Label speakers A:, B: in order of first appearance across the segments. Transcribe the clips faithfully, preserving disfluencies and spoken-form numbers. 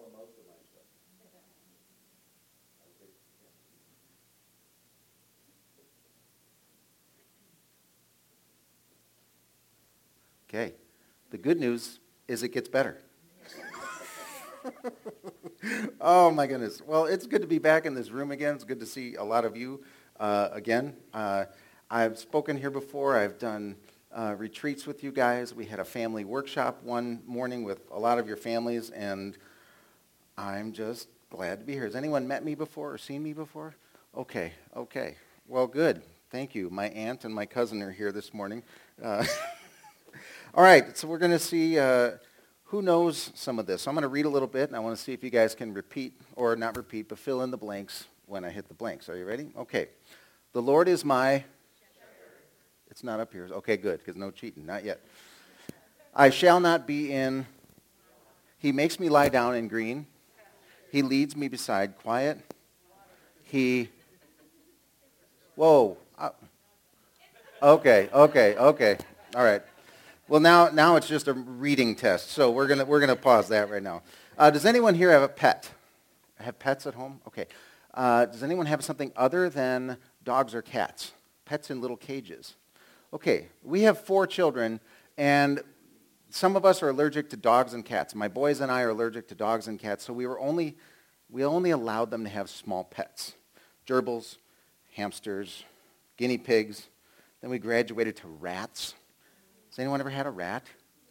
A: Okay. The good news is it gets better. Oh, my goodness. Well, it's good to be back in this room again. It's good to see a lot of you uh, again. Uh, I've spoken here before. I've done uh, retreats with you guys. We had a family workshop one morning with a lot of your families, and I'm just glad to be here. Has anyone met me before or seen me before? Okay, okay. Well, good. Thank you. My aunt and my cousin are here this morning. Uh, all right, so we're going to see uh, who knows some of this. So I'm going to read a little bit, and I want to see if you guys can repeat, or not repeat, but fill in the blanks when I hit the blanks. Are you ready? Okay. The Lord is my... It's not up here. Okay, good, because no cheating. Not yet. I shall not be in... He makes me lie down in green. He leads me beside quiet. He... Whoa. Uh, okay, okay, okay. All right. Well, now now it's just a reading test, so we're gonna we're gonna pause that right now. Uh, does anyone here have a pet? Have pets at home? Okay. Uh, does anyone have something other than dogs or cats? Pets in little cages. Okay. We have four children, and some of us are allergic to dogs and cats. My boys and I are allergic to dogs and cats, so we were only we only allowed them to have small pets, gerbils, hamsters, guinea pigs. Then we graduated to rats. Has anyone ever had a rat?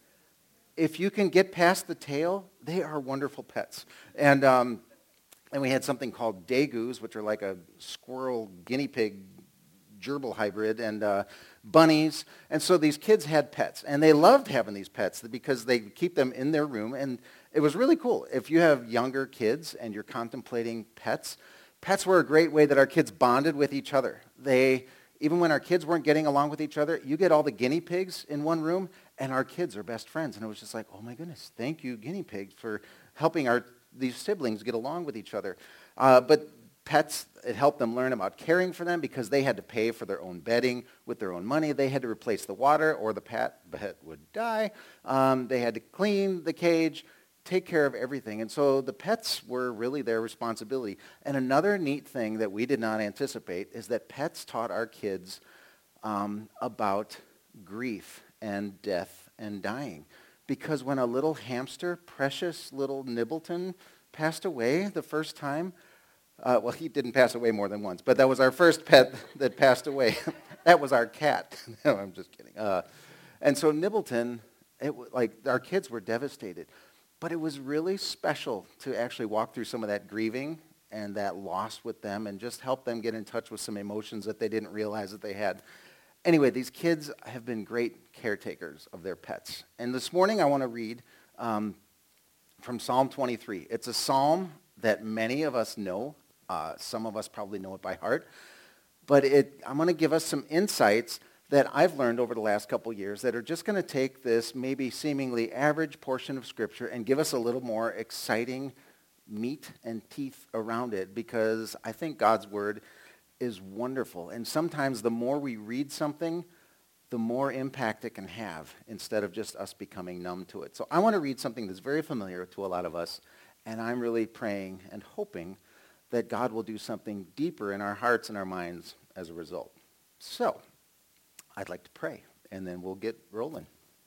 A: If you can get past the tail, they are wonderful pets. And um, and we had something called degus, which are like a squirrel guinea pig gerbil hybrid, and uh, bunnies. And so these kids had pets, and they loved having these pets because they keep them in their room, and it was really cool. If you have younger kids and you're contemplating pets, pets were a great way that our kids bonded with each other. They... Even when our kids weren't getting along with each other, you get all the guinea pigs in one room, and our kids are best friends. And it was just like, oh my goodness, thank you, guinea pigs, for helping our these siblings get along with each other. Uh, but pets, it helped them learn about caring for them because they had to pay for their own bedding with their own money. They had to replace the water, or the pet, pet would die. Um, they had to clean the cage, take care of everything. And so the pets were really their responsibility. And another neat thing that we did not anticipate is that pets taught our kids um, about grief and death and dying. Because when a little hamster, precious little Nibbleton, passed away the first time, uh, well, he didn't pass away more than once, but that was our first pet that passed away. That was our cat. No, I'm just kidding. Uh, and so Nibbleton, it, like our kids were devastated. But it was really special to actually walk through some of that grieving and that loss with them and just help them get in touch with some emotions that they didn't realize that they had. Anyway, these kids have been great caretakers of their pets. And this morning I want to read um, from Psalm twenty-three. It's a psalm that many of us know. Uh, some of us probably know it by heart. But it, I'm going to give us some insights that I've learned over the last couple years that are just going to take this maybe seemingly average portion of Scripture and give us a little more exciting meat and teeth around it, because I think God's Word is wonderful. And sometimes the more we read something, the more impact it can have instead of just us becoming numb to it. So I want to read something that's very familiar to a lot of us, and I'm really praying and hoping that God will do something deeper in our hearts and our minds as a result. So I'd like to pray, and then we'll get rolling.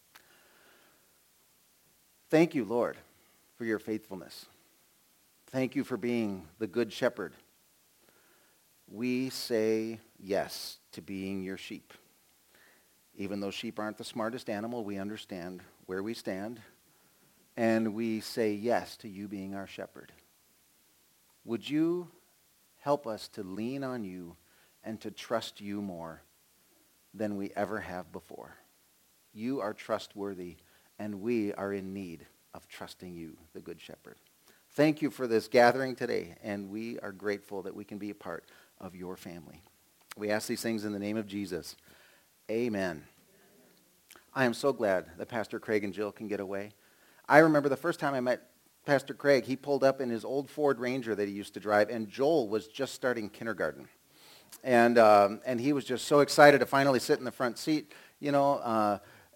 A: Thank you, Lord, for your faithfulness. Thank you for being the good shepherd. We say yes to being your sheep. Even though sheep aren't the smartest animal, we understand where we stand, and we say yes to you being our shepherd. Would you help us to lean on you and to trust you more than we ever have before? You are trustworthy, and we are in need of trusting you, the Good Shepherd. Thank you for this gathering today, and we are grateful that we can be a part of your family. We ask these things in the name of Jesus. Amen. I am so glad that Pastor Craig and Jill can get away. I remember the first time I met Pastor Craig, he pulled up in his old Ford Ranger that he used to drive, and Joel was just starting kindergarten. And um, and he was just so excited to finally sit in the front seat, you know. Uh,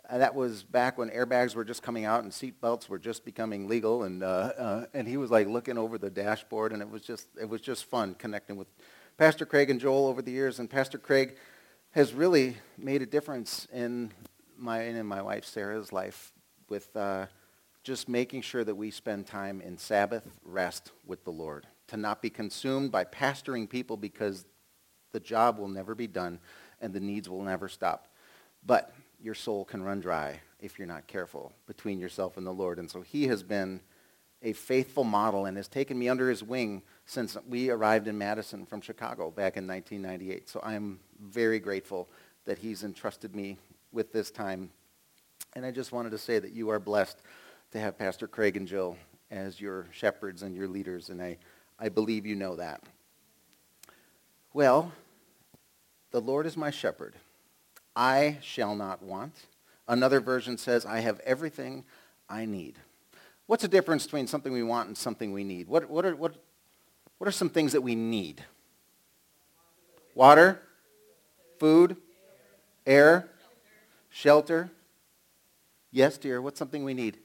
A: Uh, that was back when airbags were just coming out and seat belts were just becoming legal, and uh, uh, and he was like looking over the dashboard, and it was just it was just fun connecting with Pastor Craig and Joel over the years. And Pastor Craig has really made a difference in my and in my wife Sarah's life with uh, just making sure that we spend time in Sabbath rest with the Lord, to not be consumed by pastoring people, because the job will never be done and the needs will never stop. But your soul can run dry if you're not careful between yourself and the Lord. And so he has been a faithful model and has taken me under his wing since we arrived in Madison from Chicago back in nineteen ninety-eight. So I'm very grateful that he's entrusted me with this time. And I just wanted to say that you are blessed to have Pastor Craig and Jill as your shepherds and your leaders, and I, I believe you know that. Well, the Lord is my shepherd. I shall not want. Another version says, I have everything I need. What's the difference between something we want and something we need? What, what, are, what, what are some things that we need? Water, food, air, shelter. Yes, dear, what's something we need?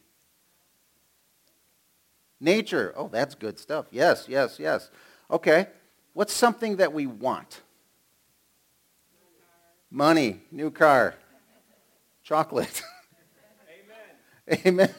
A: Nature. Oh, that's good stuff. Yes, yes, yes. Okay. What's something that we want? Money, new car, chocolate. Amen. Amen.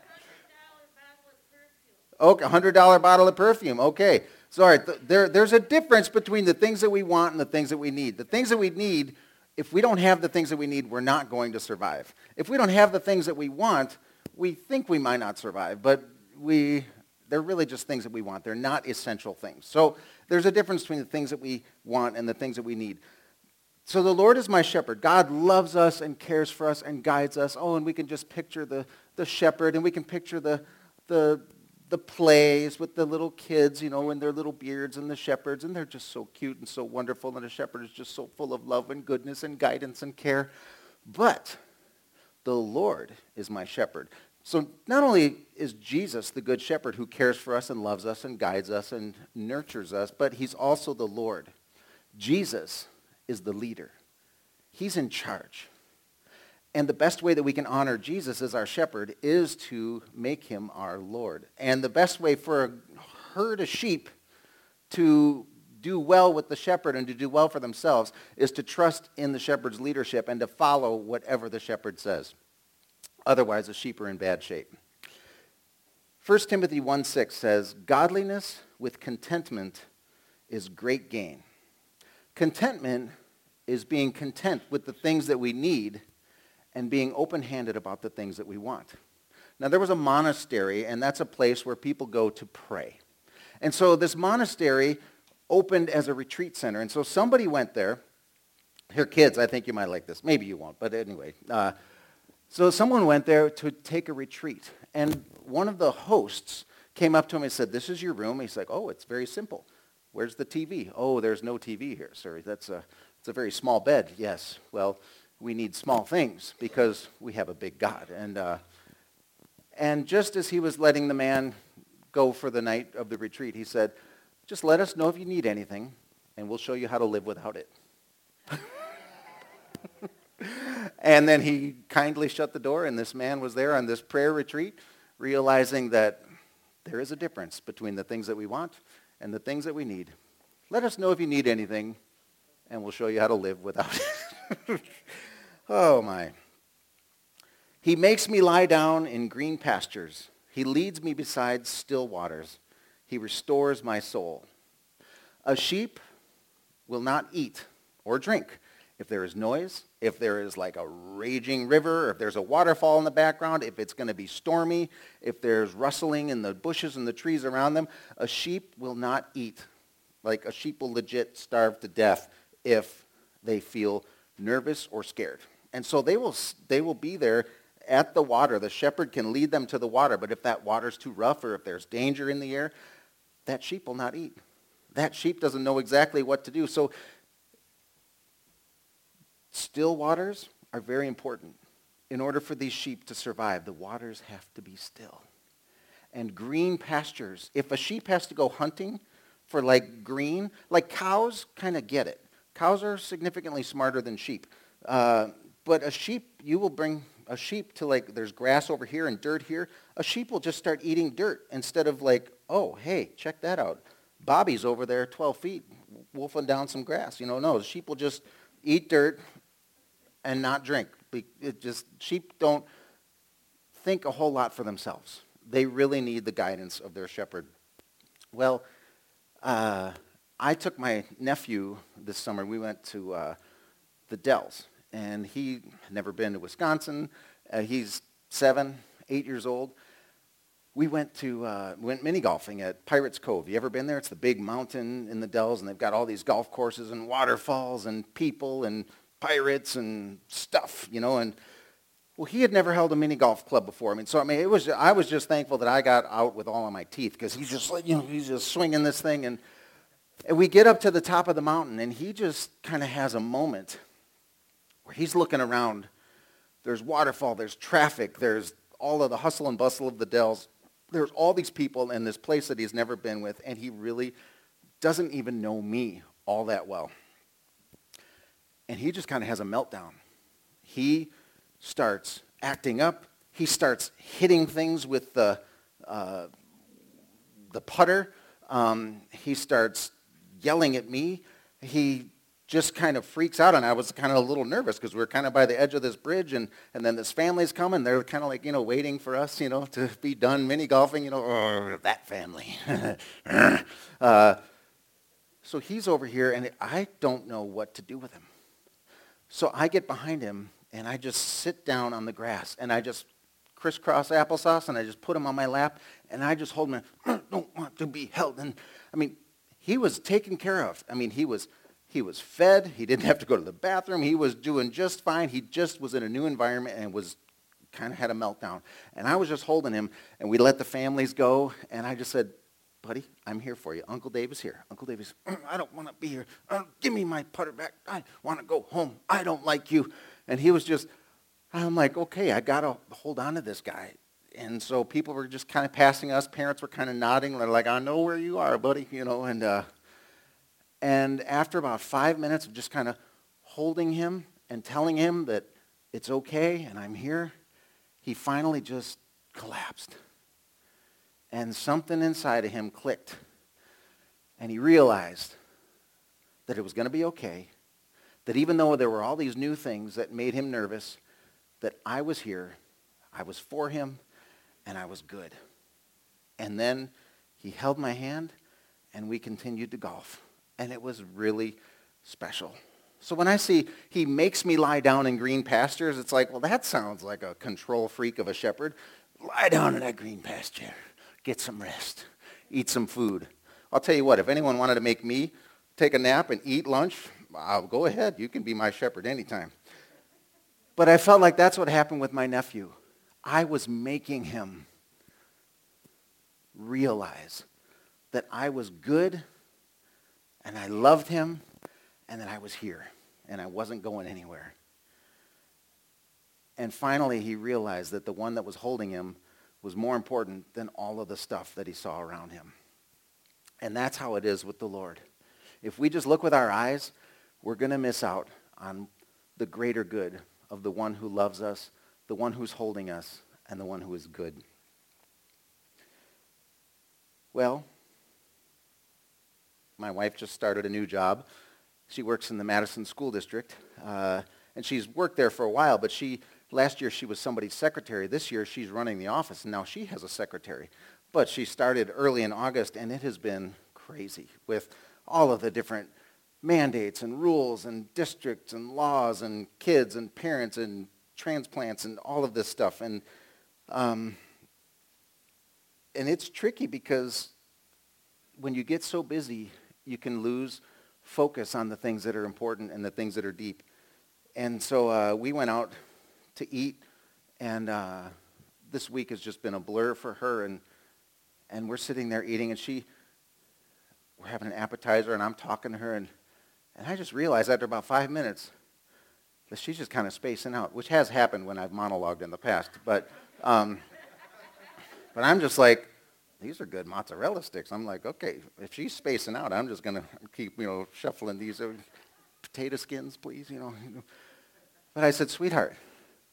A: Okay, one hundred dollars bottle of perfume. Okay. Sorry, th- there, there's a difference between the things that we want and the things that we need. The things that we need, if we don't have the things that we need, we're not going to survive. If we don't have the things that we want, we think we might not survive, but we, they're really just things that we want. They're not essential things. So there's a difference between the things that we want and the things that we need. So the Lord is my shepherd. God loves us and cares for us and guides us. Oh, and we can just picture the, the shepherd, and we can picture the, the, the plays with the little kids, you know, and their little beards, and the shepherds, and they're just so cute and so wonderful, and the shepherd is just so full of love and goodness and guidance and care. But the Lord is my shepherd. So not only is Jesus the good shepherd who cares for us and loves us and guides us and nurtures us, but he's also the Lord. Jesus is the leader. He's in charge. And the best way that we can honor Jesus as our shepherd is to make him our Lord. And the best way for a herd of sheep to do well with the shepherd and to do well for themselves is to trust in the shepherd's leadership and to follow whatever the shepherd says. Otherwise, the sheep are in bad shape. First Timothy one six says, godliness with contentment is great gain. Contentment is being content with the things that we need and being open-handed about the things that we want. Now, there was a monastery, and that's a place where people go to pray. And so this monastery opened as a retreat center. And so somebody went there. Here, kids, I think you might like this. Maybe you won't, but anyway. Uh, so someone went there to take a retreat. And one of the hosts came up to him and said, this is your room. He's like, oh, it's very simple. Where's the T V? Oh, there's no T V here, sir. That's a, it's a very small bed. Yes, well, we need small things because we have a big God. And uh, and just as he was letting the man go for the night of the retreat, he said, just let us know if you need anything, and we'll show you how to live without it. And then he kindly shut the door, and this man was there on this prayer retreat, realizing that there is a difference between the things that we want and the things that we need. Let us know if you need anything, and we'll show you how to live without it. Oh, my. He makes me lie down in green pastures. He leads me beside still waters. He restores my soul. A sheep will not eat or drink if there is noise, if there is like a raging river, if there's a waterfall in the background, if it's going to be stormy, if there's rustling in the bushes and the trees around them. A sheep will not eat. Like a sheep will legit starve to death if they feel nervous or scared. And so they will they will be there at the water. The shepherd can lead them to the water, but if that water's too rough or if there's danger in the air, that sheep will not eat. That sheep doesn't know exactly what to do. So still waters are very important. In order for these sheep to survive, the waters have to be still. And green pastures, if a sheep has to go hunting for like green, like cows kind of get it. Cows are significantly smarter than sheep. Uh, but a sheep, you will bring a sheep to like, there's grass over here and dirt here, a sheep will just start eating dirt instead of like, oh, hey, check that out. Bobby's over there twelve feet wolfing down some grass. You know, no, the sheep will just eat dirt and not drink. It just, sheep don't think a whole lot for themselves. They really need the guidance of their shepherd. Well, uh, I took my nephew this summer. We went to uh, the Dells, and he had never been to Wisconsin. Uh, he's seven, eight years old. We went to uh, went mini golfing at Pirates Cove. You ever been there? It's the big mountain in the Dells, and they've got all these golf courses and waterfalls and people and pirates and stuff, you know. And well, he had never held a mini golf club before. I mean, so I mean, it was. I was just thankful that I got out with all of my teeth because he's just like, you know, he's just swinging this thing, and, and we get up to the top of the mountain, and he just kind of has a moment where he's looking around. There's waterfall, there's traffic, there's all of the hustle and bustle of the Dells. There's all these people in this place that he's never been with, and he really doesn't even know me all that well. And he just kind of has a meltdown. He starts acting up. He starts hitting things with the uh, the putter. Um, he starts yelling at me. He just kind of freaks out, and I was kind of a little nervous because we were kind of by the edge of this bridge, and, and then this family's coming. They're kind of like, you know, waiting for us, you know, to be done mini golfing, you know, oh, that family. uh, so he's over here, and I don't know what to do with him. So I get behind him, and I just sit down on the grass, and I just crisscross applesauce, and I just put him on my lap, and I just hold him, I don't want to be held. And, I mean, he was taken care of. I mean, he was... He was fed. He didn't have to go to the bathroom. He was doing just fine. He just was in a new environment and was kind of had a meltdown. And I was just holding him, and we let the families go, and I just said, buddy, I'm here for you. Uncle Dave is here. Uncle Dave is, I don't want to be here. Uh, give me my putter back. I want to go home. I don't like you. And he was just, I'm like, okay, I got to hold on to this guy. And so people were just kind of passing us. Parents were kind of nodding. They're like, I know where you are, buddy, you know, and uh, And after about five minutes of just kind of holding him and telling him that it's okay and I'm here, he finally just collapsed. And something inside of him clicked. And he realized that it was going to be okay, that even though there were all these new things that made him nervous, that I was here, I was for him, and I was good. And then he held my hand, and we continued to golf. And it was really special. So when I see he makes me lie down in green pastures, it's like, well, that sounds like a control freak of a shepherd. Lie down in that green pasture. Get some rest. Eat some food. I'll tell you what, if anyone wanted to make me take a nap and eat lunch, I'll go ahead. You can be my shepherd anytime. But I felt like that's what happened with my nephew. I was making him realize that I was good, and I loved him, and that I was here, and I wasn't going anywhere. And finally, he realized that the one that was holding him was more important than all of the stuff that he saw around him. And that's how it is with the Lord. If we just look with our eyes, we're going to miss out on the greater good of the one who loves us, the one who's holding us, and the one who is good. Well, my wife just started a new job. She works in the Madison School District, uh, and she's worked there for a while, but she last year she was somebody's secretary. This year she's running the office, and now she has a secretary. But she started early in August, and it has been crazy with all of the different mandates and rules and districts and laws and kids and parents and transplants and all of this stuff. And um, and it's tricky because when you get so busy, you can lose focus on the things that are important and the things that are deep. And so uh, we went out to eat, and uh, this week has just been a blur for her. And and we're sitting there eating, and she, we're having an appetizer, and I'm talking to her, and, and I just realized after about five minutes that she's just kind of spacing out, which has happened when I've monologued in the past. But um, but I'm just like, these are good mozzarella sticks. I'm like, okay, if she's spacing out, I'm just going to keep, you know, shuffling these. Uh, potato skins, please, you know. But I said, sweetheart,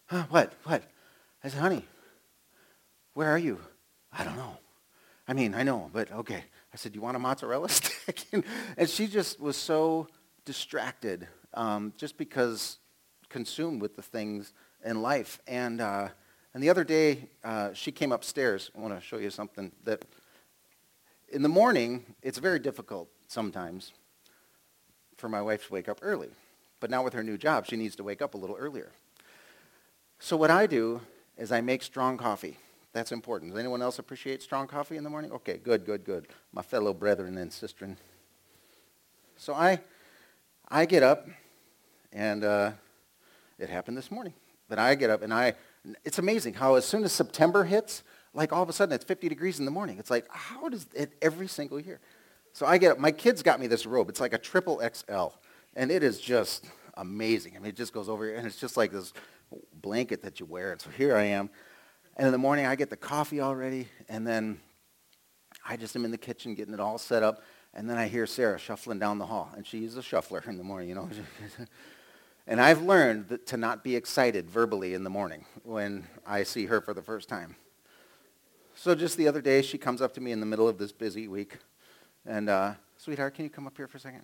A: Huh, what, what? I said, honey, where are you? I don't know. I mean, I know, but okay. I said, do you want a mozzarella stick? And she just was so distracted, um, just because consumed with the things in life. And uh, and the other day, uh, she came upstairs. I want to show you something that in the morning, it's very difficult sometimes for my wife to wake up early. But now with her new job, she needs to wake up a little earlier. So what I do is I make strong coffee. That's important. Does anyone else appreciate strong coffee in the morning? Okay, good, good, good. My fellow brethren and sistren. So I I get up, and uh, it happened this morning. But I get up, and I, it's amazing how as soon as September hits, like all of a sudden it's fifty degrees in the morning. It's like, how does it every single year? So I get up. My kids got me this robe. It's like a triple X L, and it is just amazing. I mean, it just goes over, and it's just like this blanket that you wear. And so here I am. And in the morning, I get the coffee all ready, and then I just am in the kitchen getting it all set up, and then I hear Sarah shuffling down the hall, and she's a shuffler in the morning, you know. And I've learned that to not be excited verbally in the morning when I see her for the first time. So just the other day, she comes up to me in the middle of this busy week, and, uh, sweetheart, can you come up here for a second?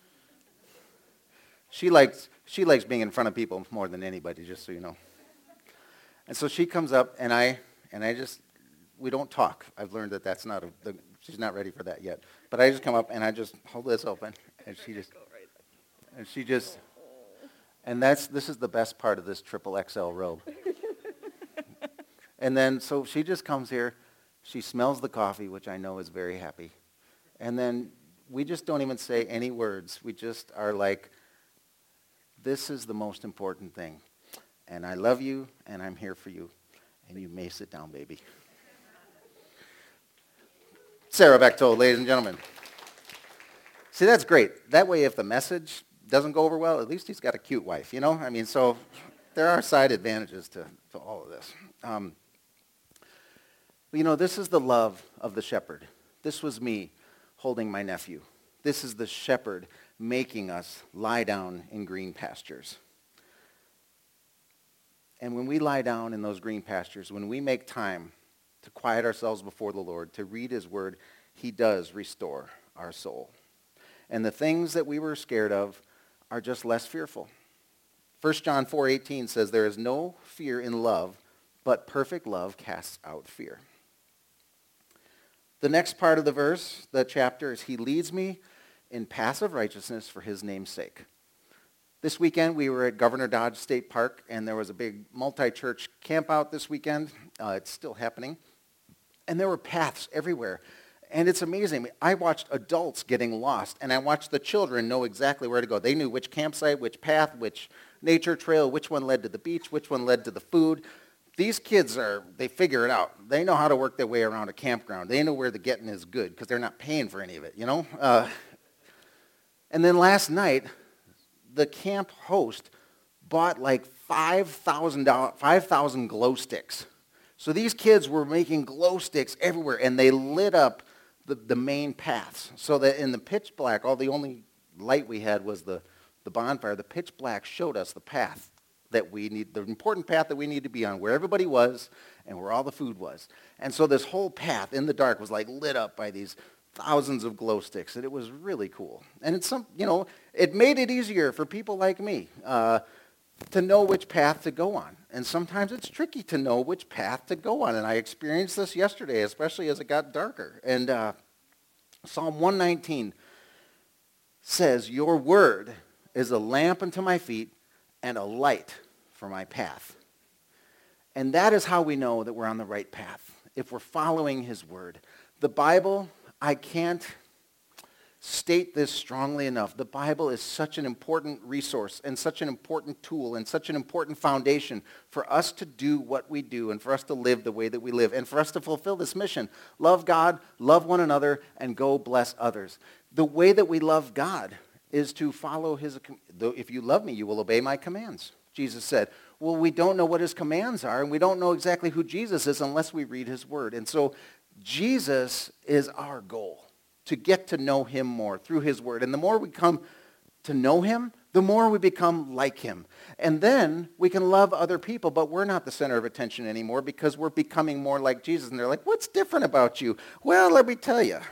A: She likes, she likes being in front of people more than anybody, just so you know. And so she comes up, and I and I just, we don't talk. I've learned that that's not, a, the, she's not ready for that yet. But I just come up, and I just hold this open, and she just, and she just, and that's, this is the best part of this triple X L robe. And then, so she just comes here, she smells the coffee, which I know is very happy. And then we just don't even say any words. We just are like, this is the most important thing. And I love you, and I'm here for you. And you may sit down, baby. Sarah Bechtold, ladies and gentlemen. See, that's great. That way, if the message doesn't go over well, at least he's got a cute wife, you know? I mean, so there are side advantages to, to all of this. Um, you know, this is the love of the shepherd. This was me holding my nephew. This is the shepherd making us lie down in green pastures. And when we lie down in those green pastures, when we make time to quiet ourselves before the Lord, to read his word, he does restore our soul. And the things that we were scared of are just less fearful. First John four eighteen says, there is no fear in love, but perfect love casts out fear. The next part of the verse, the chapter, is he leads me in paths of righteousness for his name's sake. This weekend, we were at Governor Dodge State Park, and there was a big multi-church camp out this weekend. Uh, it's still happening. And there were paths everywhere. And it's amazing. I watched adults getting lost, and I watched the children know exactly where to go. They knew which campsite, which path, which nature trail, which one led to the beach, which one led to the food. These kids are, they figure it out. They know how to work their way around a campground. They know where the getting is good because they're not paying for any of it, you know? Uh, and then last night, the camp host bought like five thousand five thousand glow sticks. So these kids were making glow sticks everywhere, and they lit up the, the main paths. So that in the pitch black, all the only light we had was the, the bonfire. The pitch black showed us the path that we need, the important path that we need to be on, where everybody was and where all the food was. And so this whole path in the dark was like lit up by these thousands of glow sticks, and it was really cool. And it's some, you know, it made it easier for people like me uh, to know which path to go on. And sometimes it's tricky to know which path to go on. And I experienced this yesterday, especially as it got darker. And uh, Psalm one nineteen says, your word is a lamp unto my feet and a light for my path. And that is how we know that we're on the right path, if we're following his word. The Bible, I can't state this strongly enough. The Bible is such an important resource and such an important tool and such an important foundation for us to do what we do and for us to live the way that we live and for us to fulfill this mission. Love God, love one another, and go bless others. The way that we love God is to follow his, if you love me, you will obey my commands, Jesus said. Well, we don't know what his commands are, and we don't know exactly who Jesus is unless we read his word. And so Jesus is our goal, to get to know him more through his word. And the more we come to know him, the more we become like him. And then we can love other people, but we're not the center of attention anymore because we're becoming more like Jesus. And they're like, what's different about you? Well, let me tell you.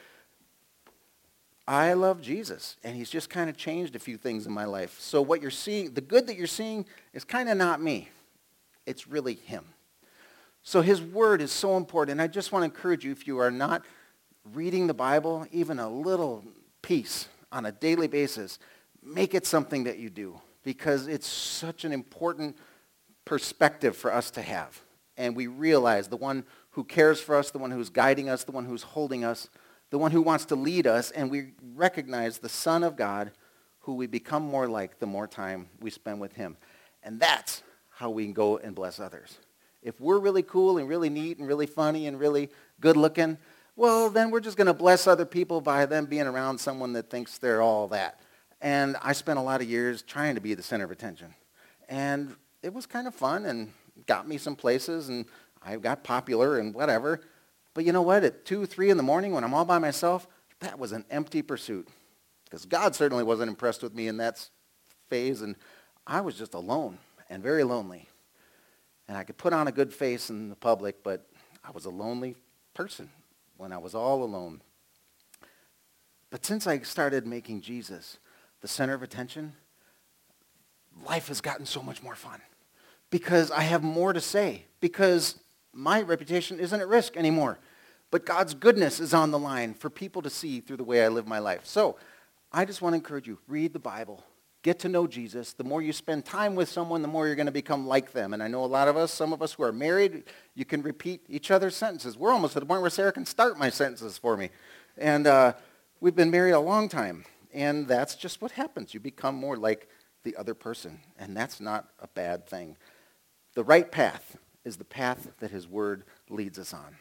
A: I love Jesus, and he's just kind of changed a few things in my life. So what you're seeing, the good that you're seeing is kind of not me. It's really him. So his word is so important, and I just want to encourage you, if you are not reading the Bible, even a little piece on a daily basis, make it something that you do, because it's such an important perspective for us to have. And we realize the one who cares for us, the one who's guiding us, the one who's holding us, the one who wants to lead us, and we recognize the Son of God, who we become more like the more time we spend with him. And that's how we can go and bless others. If we're really cool and really neat and really funny and really good looking, well, then we're just going to bless other people by them being around someone that thinks they're all that. And I spent a lot of years trying to be the center of attention. And it was kind of fun and got me some places, and I got popular and whatever. But you know what? At two, three in the morning when I'm all by myself, that was an empty pursuit. Because God certainly wasn't impressed with me in that phase, and I was just alone and very lonely. And I could put on a good face in the public, but I was a lonely person when I was all alone. But since I started making Jesus the center of attention, life has gotten so much more fun. Because I have more to say. Because my reputation isn't at risk anymore. But God's goodness is on the line for people to see through the way I live my life. So I just want to encourage you, read the Bible. Get to know Jesus. The more you spend time with someone, the more you're going to become like them. And I know a lot of us, some of us who are married, you can repeat each other's sentences. We're almost at the point where Sarah can start my sentences for me. And uh, we've been married a long time. And that's just what happens. You become more like the other person. And that's not a bad thing. The right path is the path that his word leads us on.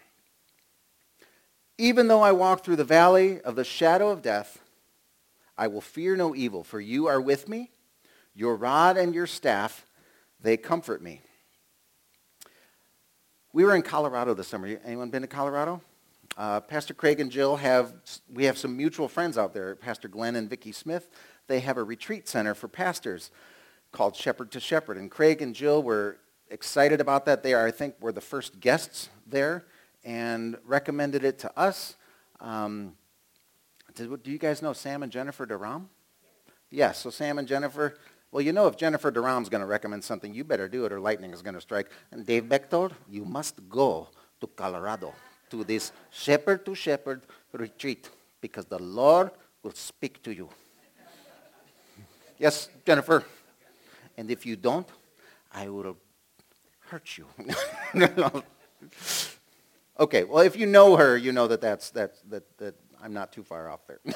A: Even though I walk through the valley of the shadow of death, I will fear no evil, for you are with me. Your rod and your staff, they comfort me. We were in Colorado this summer. Anyone been to Colorado? Uh, Pastor Craig and Jill have, we have some mutual friends out there, Pastor Glenn and Vicki Smith. They have a retreat center for pastors called Shepherd to Shepherd. And Craig and Jill were excited about that. They are, I think, were the first guests there and recommended it to us. Um, did, do you guys know Sam and Jennifer Durham? Yes, so Sam and Jennifer, well, you know if Jennifer Durham's going to recommend something, you better do it or lightning is going to strike. And Dave Bechtold, you must go to Colorado to this Shepherd to Shepherd retreat because the Lord will speak to you. Yes, Jennifer. And if you don't, I will hurt you. Okay, well, if you know her, you know that that's, that's, that, that I'm not too far off there.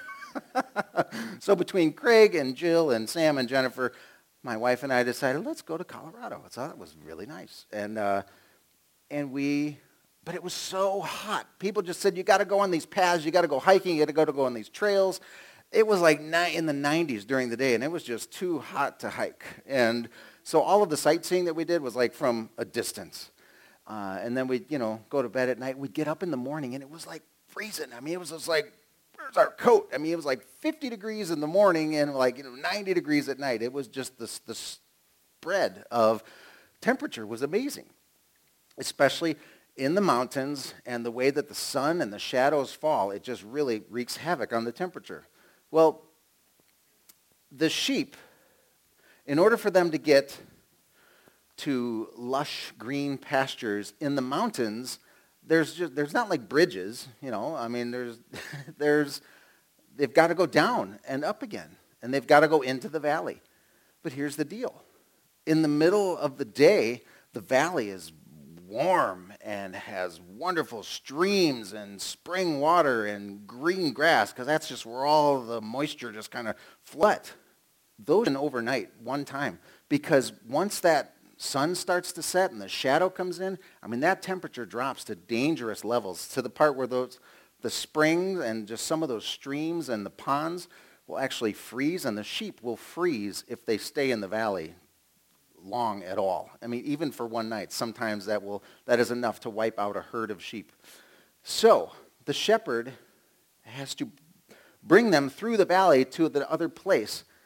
A: So between Craig and Jill and Sam and Jennifer, my wife and I decided, let's go to Colorado. I thought it was really nice. And uh, and we, but it was so hot. People just said, you got to go on these paths. You got to go hiking. You got to go to go on these trails. It was like ni- in the nineties during the day, and it was just too hot to hike. And so all of the sightseeing that we did was like from a distance. Uh, and then we'd, you know, go to bed at night. We'd get up in the morning, and it was like freezing. I mean, it was just like, where's our coat? I mean, it was like fifty degrees in the morning and like, you know, ninety degrees at night. It was just this, the spread of temperature was amazing, especially in the mountains and the way that the sun and the shadows fall. It just really wreaks havoc on the temperature. Well, the sheep, in order for them to get to lush green pastures in the mountains, there's just, there's not like bridges, you know. I mean, there's, there's, they've got to go down and up again, and they've got to go into the valley. But here's the deal. In the middle of the day, the valley is warm and has wonderful streams and spring water and green grass, because that's just where all the moisture just kind of flood. Those can overnight one time, because once that sun starts to set and the shadow comes in, I mean, that temperature drops to dangerous levels, to the part where those the springs and just some of those streams and the ponds will actually freeze, and the sheep will freeze if they stay in the valley long at all. I mean, even for one night, sometimes that will that is enough to wipe out a herd of sheep. So the shepherd has to bring them through the valley to the other place.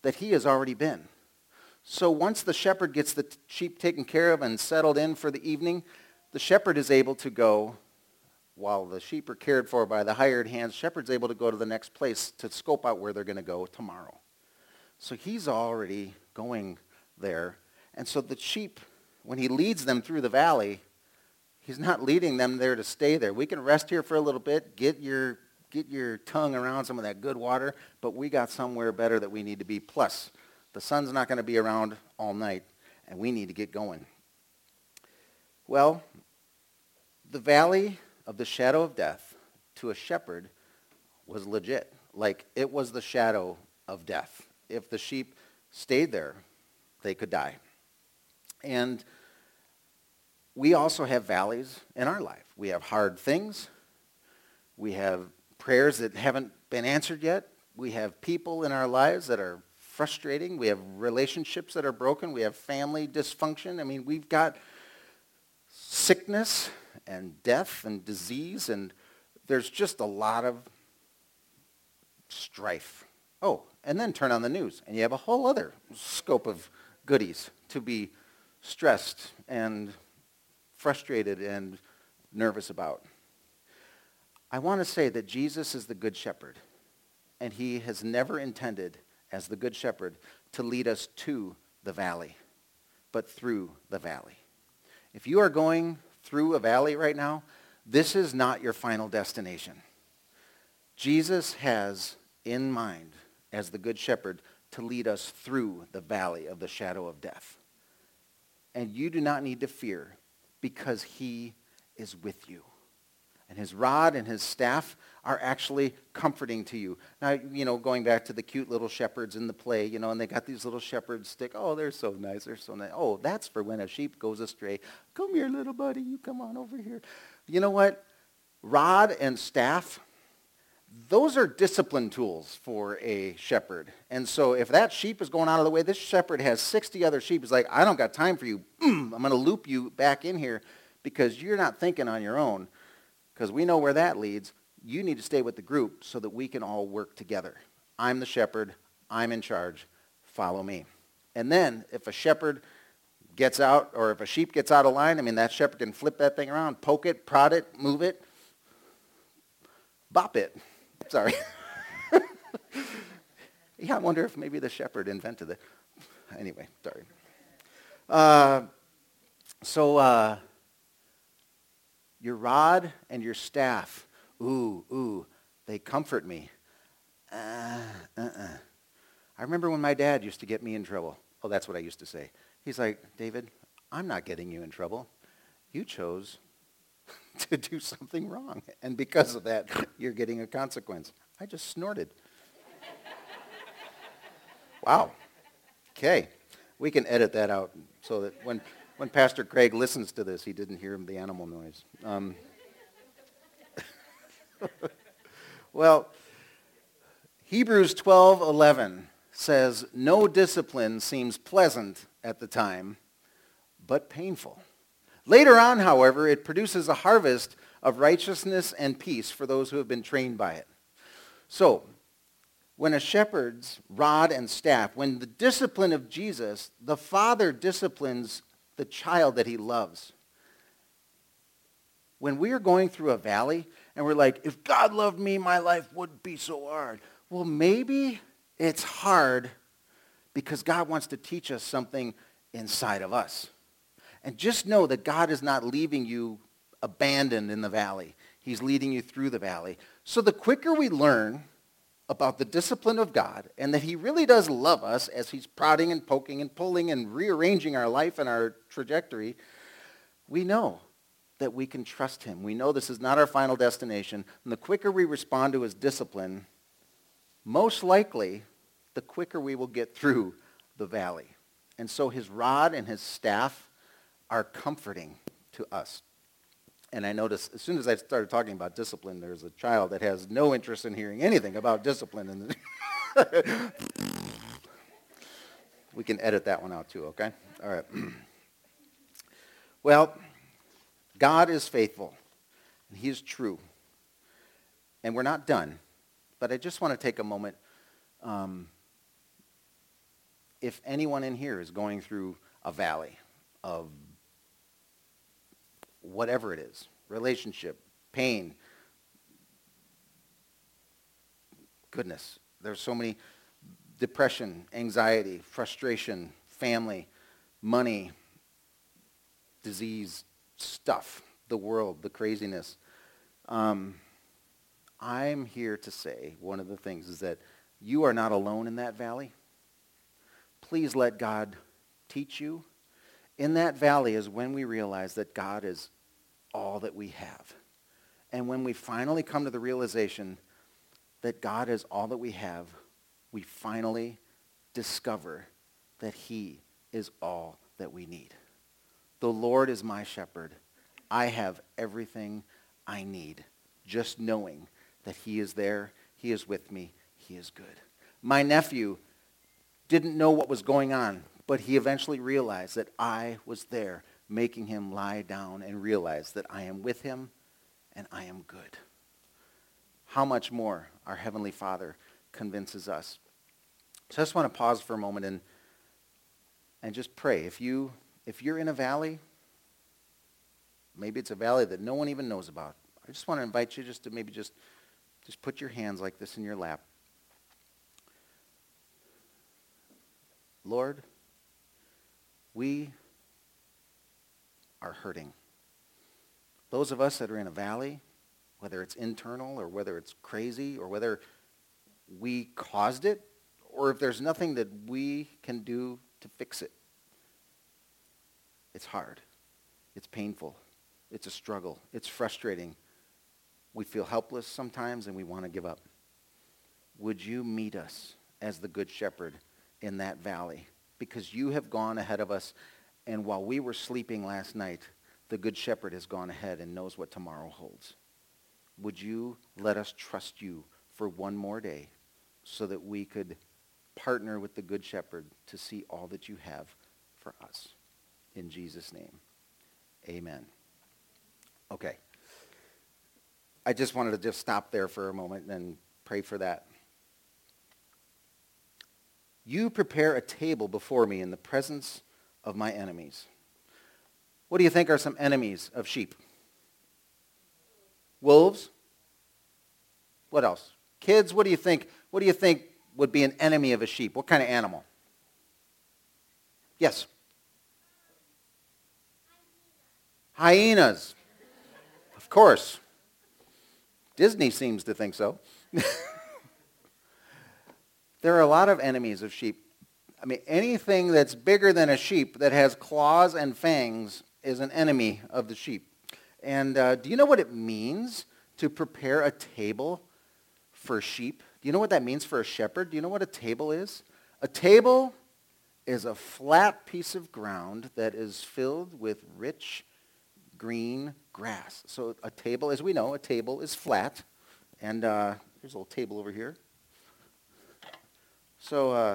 A: that he has already been. So once the shepherd gets the sheep taken care of and settled in for the evening, the shepherd is able to go, while the sheep are cared for by the hired hands, shepherd's able to go to the next place to scope out where they're going to go tomorrow. So he's already going there. And so the sheep, when he leads them through the valley, he's not leading them there to stay there. We can rest here for a little bit, get your get your tongue around some of that good water, but we got somewhere better that we need to be. Plus, the sun's not going to be around all night, and we need to get going. Well, the valley of the shadow of death to a shepherd was legit. Like, it was the shadow of death. If the sheep stayed there, they could die. And we also have valleys in our life. We have hard things. We have prayers that haven't been answered yet. We have people in our lives that are frustrating. We have relationships that are broken. We have family dysfunction. I mean, we've got sickness and death and disease, and there's just a lot of strife. Oh, and then turn on the news, and you have a whole other scope of goodies to be stressed and frustrated and nervous about. I want to say that Jesus is the Good Shepherd, and he has never intended, as the Good Shepherd, to lead us to the valley, but through the valley. If you are going through a valley right now, this is not your final destination. Jesus has in mind, as the Good Shepherd, to lead us through the valley of the shadow of death. And you do not need to fear, because he is with you. And his rod and his staff are actually comforting to you. Now, you know, going back to the cute little shepherds in the play, you know, and they got these little shepherd stick. Oh, they're so nice. They're so nice. Oh, that's for when a sheep goes astray. Come here, little buddy. You come on over here. You know what? Rod and staff, those are discipline tools for a shepherd. And so if that sheep is going out of the way, this shepherd has sixty other sheep. He's like, I don't got time for you. I'm going to loop you back in here because you're not thinking on your own. Because we know where that leads. You need to stay with the group so that we can all work together. I'm the shepherd. I'm in charge. Follow me. And then if a shepherd gets out, or if a sheep gets out of line, I mean, that shepherd can flip that thing around, poke it, prod it, move it, bop it. Sorry. Yeah, I wonder if maybe the shepherd invented it. Anyway, sorry. Uh, so, uh, your rod and your staff, ooh, ooh, they comfort me. Uh, uh-uh. I remember when my dad used to get me in trouble. Oh, that's what I used to say. He's like, David, I'm not getting you in trouble. You chose to do something wrong. And because of that, you're getting a consequence. I just snorted. Wow. Okay. We can edit that out so that when... When Pastor Craig listens to this, he didn't hear the animal noise. Um, well, Hebrews twelve eleven says, no discipline seems pleasant at the time, but painful. Later on, however, it produces a harvest of righteousness and peace for those who have been trained by it. So, when a shepherd's rod and staff, when the discipline of Jesus, the Father disciplines the child that he loves. When we are going through a valley and we're like, if God loved me, my life wouldn't be so hard. Well, maybe it's hard because God wants to teach us something inside of us. And just know that God is not leaving you abandoned in the valley. He's leading you through the valley. So the quicker we learn about the discipline of God and that he really does love us as he's prodding and poking and pulling and rearranging our life and our trajectory, we know that we can trust him. We know this is not our final destination. And the quicker we respond to his discipline, most likely, the quicker we will get through the valley. And so his rod and his staff are comforting to us. And I noticed as soon as I started talking about discipline, there's a child that has no interest in hearing anything about discipline. And we can edit that one out too, okay? All right. Well, God is faithful, and he is true. And we're not done, but I just want to take a moment um, if anyone in here is going through a valley of whatever it is, relationship, pain, goodness, there's so many, depression, anxiety, frustration, family, money, disease, stuff, the world, the craziness. Um, I'm here to say one of the things is that you are not alone in that valley. Please let God teach you. In that valley is when we realize that God is all that we have. And when we finally come to the realization that God is all that we have, we finally discover that he is all that we need. The Lord is my shepherd. I have everything I need, just knowing that he is there, he is with me, he is good. My nephew didn't know what was going on, but he eventually realized that I was there, making him lie down and realize that I am with him and I am good. How much more our Heavenly Father convinces us. So I just want to pause for a moment and and just pray. If you if you're in a valley, maybe it's a valley that no one even knows about. I just want to invite you just to maybe just just put your hands like this in your lap. Lord, we are hurting. Those of us that are in a valley, whether it's internal or whether it's crazy or whether we caused it, or if there's nothing that we can do to fix it. It's hard. It's painful. It's a struggle. It's frustrating. We feel helpless sometimes and we want to give up. Would you meet us as the Good Shepherd in that valley? Because you have gone ahead of us, and while we were sleeping last night, the Good Shepherd has gone ahead and knows what tomorrow holds. Would you let us trust you for one more day so that we could partner with the Good Shepherd to see all that you have for us? In Jesus' name, amen. Okay. I just wanted to just stop there for a moment and pray for that. You prepare a table before me in the presence of my enemies. What do you think are some enemies of sheep? Wolves? What else? Kids, what do you think? What do you think would be an enemy of a sheep? What kind of animal? Yes. Hyenas. Of course. Disney seems to think so. There are a lot of enemies of sheep. I mean, anything that's bigger than a sheep that has claws and fangs is an enemy of the sheep. And uh, do you know what it means to prepare a table for sheep? Do you know what that means for a shepherd? Do you know what a table is? A table is a flat piece of ground that is filled with rich green grass. So a table, as we know, a table is flat. And uh, here's a little table over here. So uh,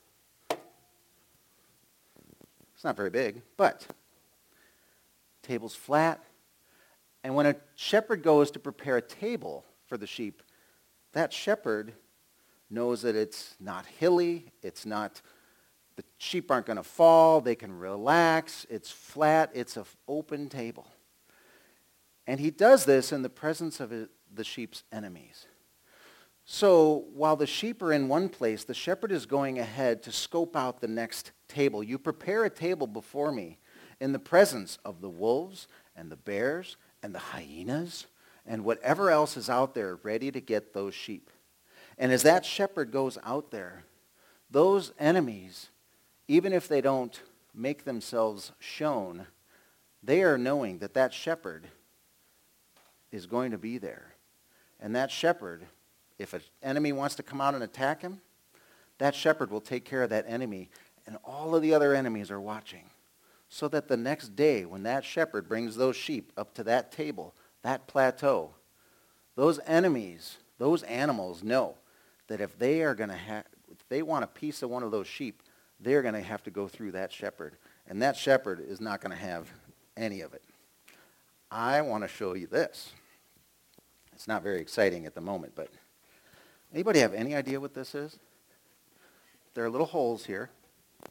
A: it's not very big, but table's flat. And when a shepherd goes to prepare a table for the sheep, that shepherd knows that it's not hilly, it's not, the sheep aren't going to fall, they can relax, it's flat, it's an open table. And he does this in the presence of the sheep's enemies. So while the sheep are in one place, the shepherd is going ahead to scope out the next table. You prepare a table before me in the presence of the wolves and the bears and the hyenas and whatever else is out there ready to get those sheep. And as that shepherd goes out there, those enemies, even if they don't make themselves shown, they are knowing that that shepherd is going to be there. And that shepherd, if an enemy wants to come out and attack him, that shepherd will take care of that enemy, and all of the other enemies are watching. So that the next day, when that shepherd brings those sheep up to that table, that plateau, those enemies, those animals know that if they are going to have, if they want a piece of one of those sheep, they're going to have to go through that shepherd. And that shepherd is not going to have any of it. I want to show you this. It's not very exciting at the moment, but anybody have any idea what this is? There are little holes here.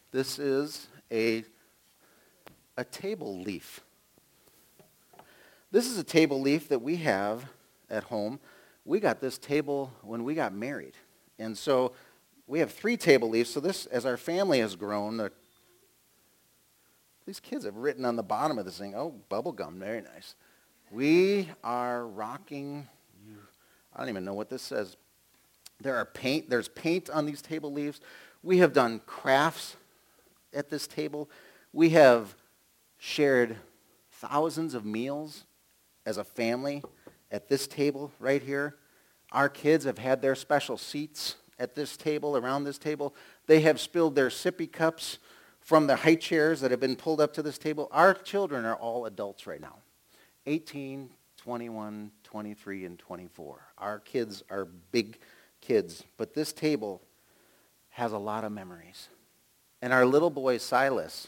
A: This is a, a table leaf. This is a table leaf that we have at home. We got this table when we got married. And so we have three table leaves. So this, as our family has grown, the, these kids have written on the bottom of this thing, oh, bubble gum, very nice. We are rocking, I don't even know what this says. There are paint, there's paint on these table leaves. We have done crafts at this table. We have shared thousands of meals as a family at this table right here. Our kids have had their special seats at this table, around this table. They have spilled their sippy cups from the high chairs that have been pulled up to this table. Our children are all adults right now, eighteen, twenty-one, twenty-three, and twenty-four. Our kids are big kids, but this table has a lot of memories. And our little boy Silas,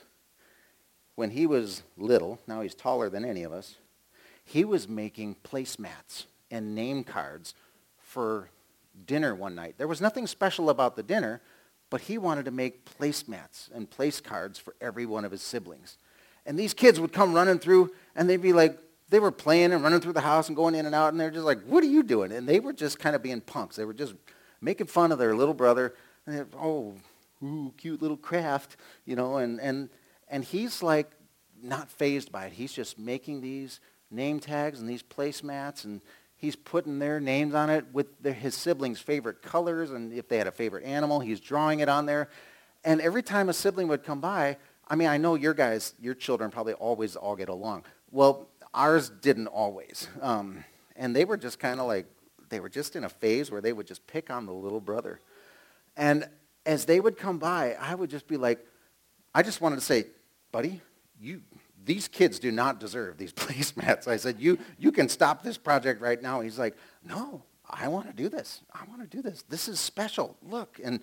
A: when he was little, now he's taller than any of us, he was making placemats and name cards for dinner one night. There was nothing special about the dinner, but he wanted to make placemats and place cards for every one of his siblings. And these kids would come running through, and they'd be like, they were playing and running through the house and going in and out, and they're just like, what are you doing? And they were just kind of being punks. They were just making fun of their little brother. And they, oh, ooh, cute little craft, you know, and, and, and he's like not fazed by it. He's just making these name tags and these placemats, and he's putting their names on it with their, his siblings' favorite colors, and if they had a favorite animal, he's drawing it on there. And every time a sibling would come by, I mean, I know your guys, your children probably always all get along. Well, ours didn't always. Um, and they were just kind of like, they were just in a phase where they would just pick on the little brother. And as they would come by, I would just be like, I just wanted to say, buddy, you... these kids do not deserve these placemats. I said, you you can stop this project right now. He's like, no, I want to do this. I want to do this. This is special. Look. And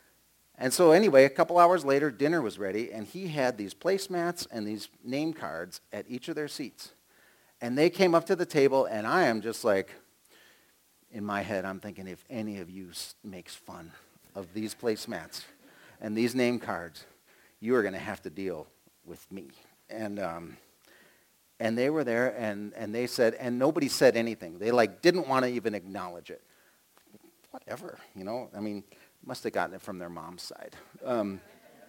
A: and so anyway, a couple hours later, dinner was ready, and he had these placemats and these name cards at each of their seats. And they came up to the table, and I am just like, in my head, I'm thinking, if any of you makes fun of these placemats and these name cards, you are going to have to deal with me. And um, and they were there, and, and they said, and nobody said anything. They like didn't want to even acknowledge it. Whatever, you know. I mean, must have gotten it from their mom's side. Um,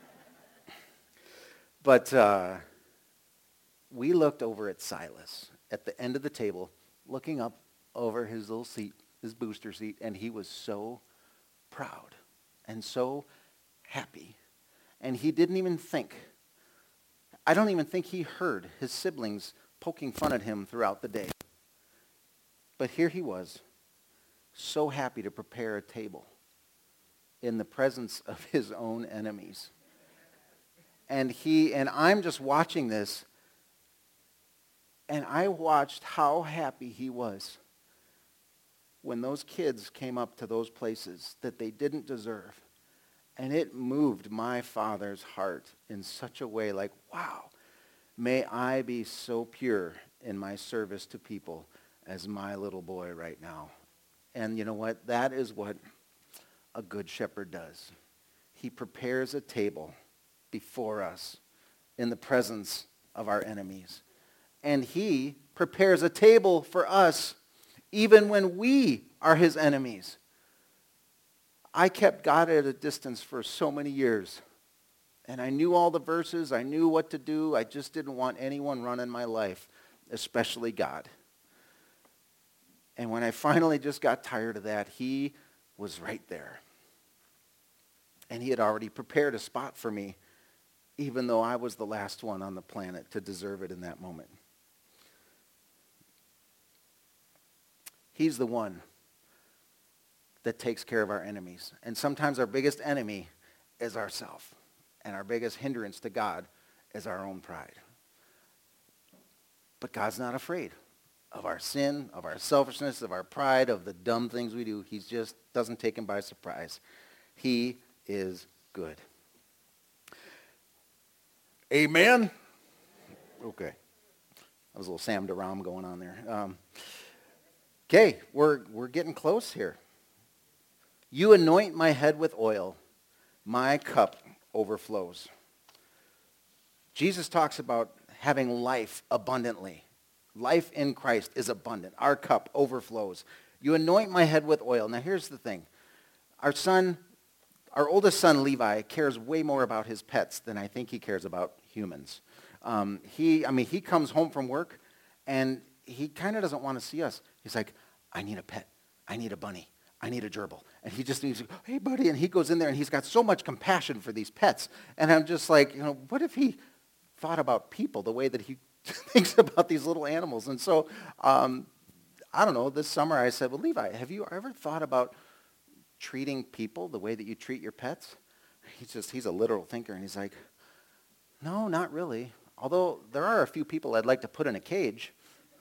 A: but uh, we looked over at Silas at the end of the table, looking up over his little seat, his booster seat, and he was so proud and so happy. And he didn't even think. I don't even think he heard his siblings poking fun at him throughout the day. But here he was, so happy to prepare a table in the presence of his own enemies. And he, and I'm just watching this, and I watched how happy he was when those kids came up to those places that they didn't deserve. And it moved my Father's heart in such a way like, wow, may I be so pure in my service to people as my little boy right now. And you know what? That is what a good shepherd does. He prepares a table before us in the presence of our enemies. And he prepares a table for us even when we are his enemies. I kept God at a distance for so many years. And I knew all the verses. I knew what to do. I just didn't want anyone running my life, especially God. And when I finally just got tired of that, he was right there. And he had already prepared a spot for me, even though I was the last one on the planet to deserve it in that moment. He's the one that takes care of our enemies. And sometimes our biggest enemy is ourself. And our biggest hindrance to God is our own pride. But God's not afraid of our sin, of our selfishness, of our pride, of the dumb things we do. He just doesn't take him by surprise. He is good. Amen? Okay. That was a little Sam DeRam going on there. Um, okay, we're, we're getting close here. You anoint my head with oil. My cup overflows. Jesus talks about having life abundantly. Life in Christ is abundant. Our cup overflows. You anoint my head with oil. Now here's the thing. Our son, our oldest son, Levi, cares way more about his pets than I think he cares about humans. Um, he, I mean, he comes home from work, and he kind of doesn't want to see us. He's like, I need a pet. I need a bunny. I need a gerbil. And he just needs to go, hey, buddy. And he goes in there, and he's got so much compassion for these pets. And I'm just like, you know, what if he thought about people the way that he thinks about these little animals? And so, um, I don't know, this summer I said, well, Levi, have you ever thought about treating people the way that you treat your pets? He's just, he's a literal thinker, and he's like, no, not really. Although there are a few people I'd like to put in a cage.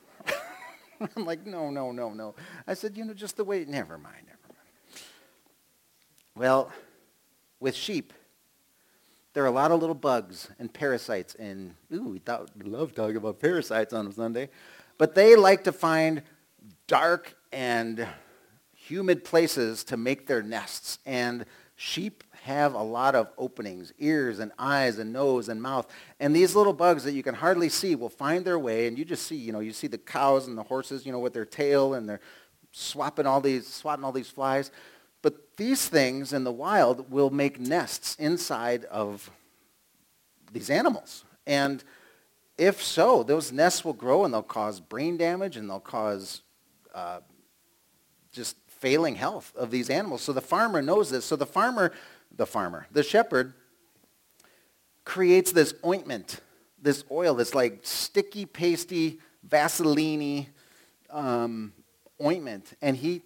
A: I'm like, no, no, no, no. I said, you know, just the way, never mind, never mind. Well, with sheep, there are a lot of little bugs and parasites in, ooh, we thought, we love talking about parasites on a Sunday, but they like to find dark and humid places to make their nests. And sheep have a lot of openings, ears and eyes and nose and mouth. And these little bugs that you can hardly see will find their way, and you just see, you know, you see the cows and the horses, you know, with their tail, and they're swapping all these, swatting all these flies. But these things in the wild will make nests inside of these animals. And if so, those nests will grow, and they'll cause brain damage, and they'll cause uh, just failing health of these animals. So the farmer knows this. So the farmer, the farmer, the shepherd creates this ointment, this oil, this like sticky, pasty, Vaseline-y um, ointment. And he,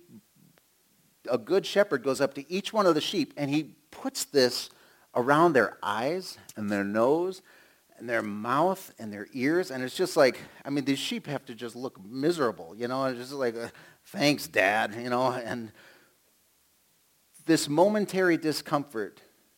A: a good shepherd goes up to each one of the sheep, and he puts this around their eyes and their nose and their mouth and their ears. And it's just like, I mean, these sheep have to just look miserable, you know, it's just like, uh, thanks, Dad, you know. And this momentary discomfort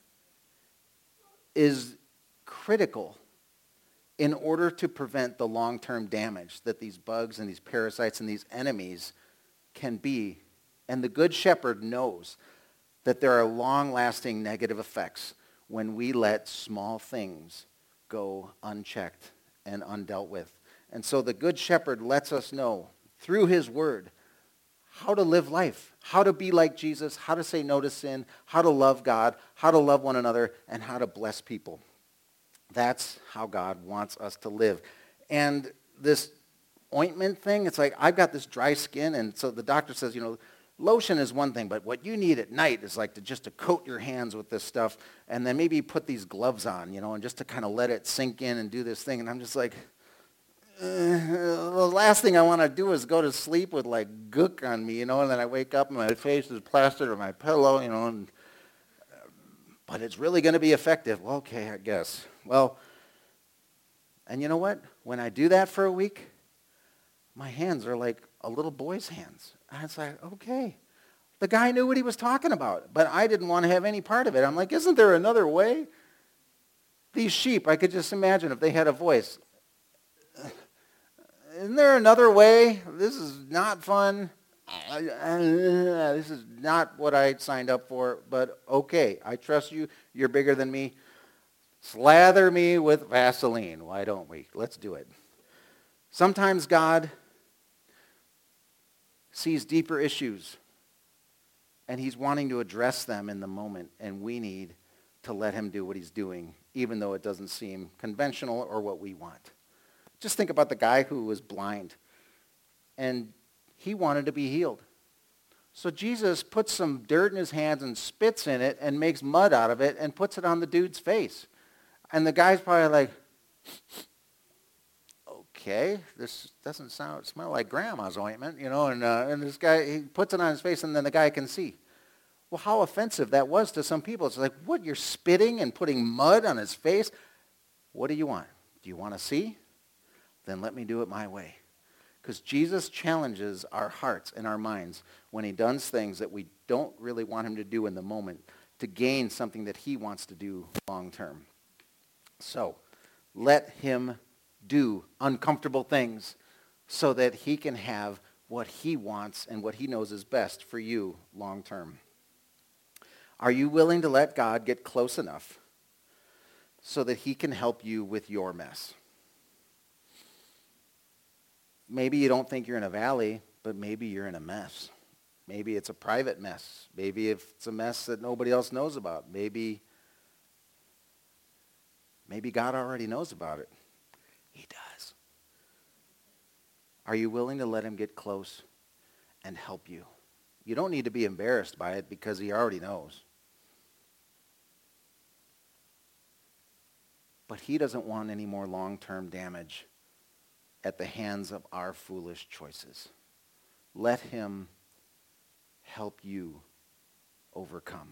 A: is critical in order to prevent the long-term damage that these bugs and these parasites and these enemies can be. And the good shepherd knows that there are long-lasting negative effects when we let small things go unchecked and undealt with. And so the good shepherd lets us know through his word how to live life, how to be like Jesus, how to say no to sin, how to love God, how to love one another, and how to bless people. That's how God wants us to live. And this ointment thing, it's like, I've got this dry skin, and so the doctor says, you know, lotion is one thing, but what you need at night is like to just to coat your hands with this stuff, and then maybe put these gloves on, you know, and just to kind of let it sink in and do this thing. And I'm just like, uh, the last thing I want to do is go to sleep with like gook on me, you know, and then I wake up and my face is plastered on my pillow, you know, and, uh, but it's really going to be effective. Well, okay, I guess. Well, and you know what? When I do that for a week, my hands are like a little boy's hands. And it's like, okay. The guy knew what he was talking about, but I didn't want to have any part of it. I'm like, isn't there another way? These sheep, I could just imagine if they had a voice. Isn't there another way? This is not fun. This is not what I signed up for, but okay, I trust you. You're bigger than me. Slather me with Vaseline. Why don't we? Let's do it. Sometimes God sees deeper issues, and he's wanting to address them in the moment, and we need to let him do what he's doing, even though it doesn't seem conventional or what we want. Just think about the guy who was blind, and he wanted to be healed. So Jesus puts some dirt in his hands and spits in it and makes mud out of it and puts it on the dude's face. And the guy's probably like, okay, this doesn't sound, smell like grandma's ointment, you know, and, uh, and this guy, he puts it on his face, and then the guy can see. Well, how offensive that was to some people. It's like, what, you're spitting and putting mud on his face? What do you want? Do you want to see? Then let me do it my way. Because Jesus challenges our hearts and our minds when he does things that we don't really want him to do in the moment to gain something that he wants to do long term. So, let him do uncomfortable things so that he can have what he wants and what he knows is best for you long term. Are you willing to let God get close enough so that he can help you with your mess. Maybe you don't think you're in a valley, but maybe you're in a mess. Maybe it's a private mess. Maybe it's a mess that nobody else knows about. Maybe, maybe God already knows about it. He does. Are you willing to let him get close and help you? You don't need to be embarrassed by it because he already knows. But he doesn't want any more long-term damage at the hands of our foolish choices. Let him help you overcome.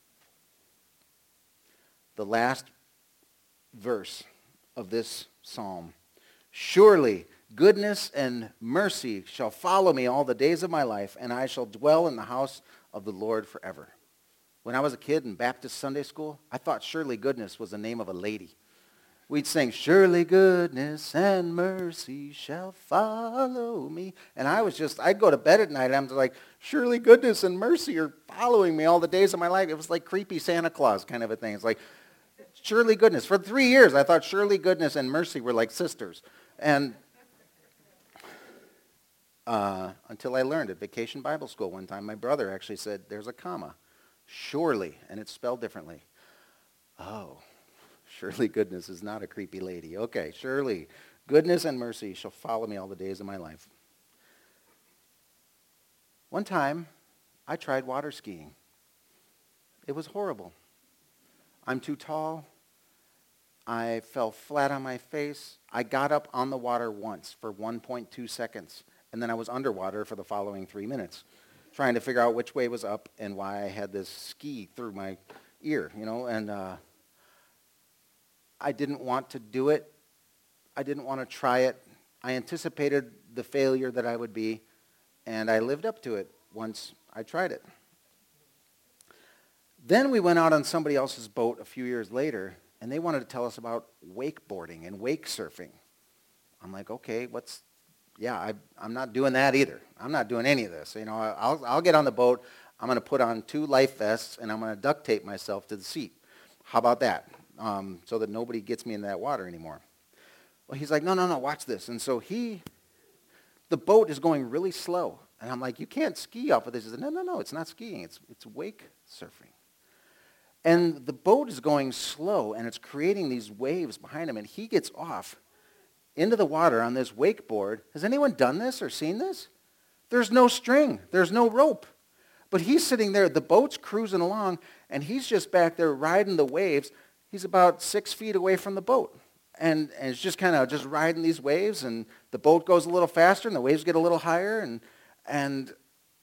A: The last verse of this psalm. Surely goodness and mercy shall follow me all the days of my life, and I shall dwell in the house of the Lord forever. When I was a kid in Baptist Sunday school, I thought Surely Goodness was the name of a lady. We'd sing, surely goodness and mercy shall follow me. And I was just, I'd go to bed at night and I'm like, surely goodness and mercy are following me all the days of my life. It was like creepy Santa Claus kind of a thing. It's like, surely goodness. For three years, I thought surely goodness and mercy were like sisters. And uh, until I learned at Vacation Bible School one time, my brother actually said, there's a comma, surely, and it's spelled differently. Oh. Surely goodness is not a creepy lady. Okay, surely goodness and mercy shall follow me all the days of my life. One time, I tried water skiing. It was horrible. I'm too tall. I fell flat on my face. I got up on the water once for one point two seconds, and then I was underwater for the following three minutes, trying to figure out which way was up and why I had this ski through my ear, you know, and uh, I didn't want to do it. I didn't want to try it. I anticipated the failure that I would be, and I lived up to it once I tried it. Then we went out on somebody else's boat a few years later, and they wanted to tell us about wakeboarding and wake surfing. I'm like, okay, what's, yeah, I, I'm not doing that either. I'm not doing any of this. You know, I'll, I'll get on the boat. I'm going to put on two life vests, and I'm going to duct tape myself to the seat. How about that? Um, so that nobody gets me in that water anymore. Well, he's like, no, no, no, watch this. And so he, the boat is going really slow. And I'm like, you can't ski off of this. He said, no, no, no, it's not skiing. It's, it's wake surfing. And the boat is going slow, and it's creating these waves behind him. And he gets off into the water on this wakeboard. Has anyone done this or seen this? There's no string. There's no rope. But he's sitting there. The boat's cruising along, and he's just back there riding the waves. He's about six feet away from the boat. And, and it's just kind of just riding these waves, and the boat goes a little faster, and the waves get a little higher, and and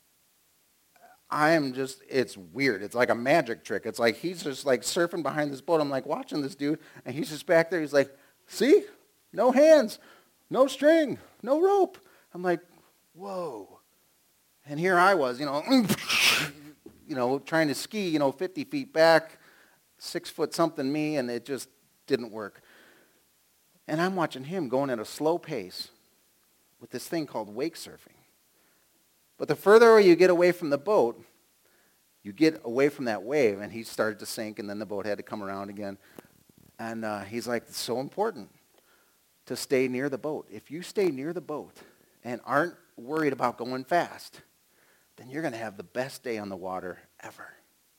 A: I am just, it's weird. It's like a magic trick. It's like he's just like surfing behind this boat. I'm like watching this dude, and he's just back there. He's like, see? No hands, no string, no rope. I'm like, whoa. And here I was, you know, you know, trying to ski, you know, fifty feet back, six foot something me, and it just didn't work. And I'm watching him going at a slow pace with this thing called wake surfing. But the further you get away from the boat, you get away from that wave, and he started to sink, and then the boat had to come around again. And uh, he's like, it's so important to stay near the boat. If you stay near the boat and aren't worried about going fast, then you're going to have the best day on the water ever.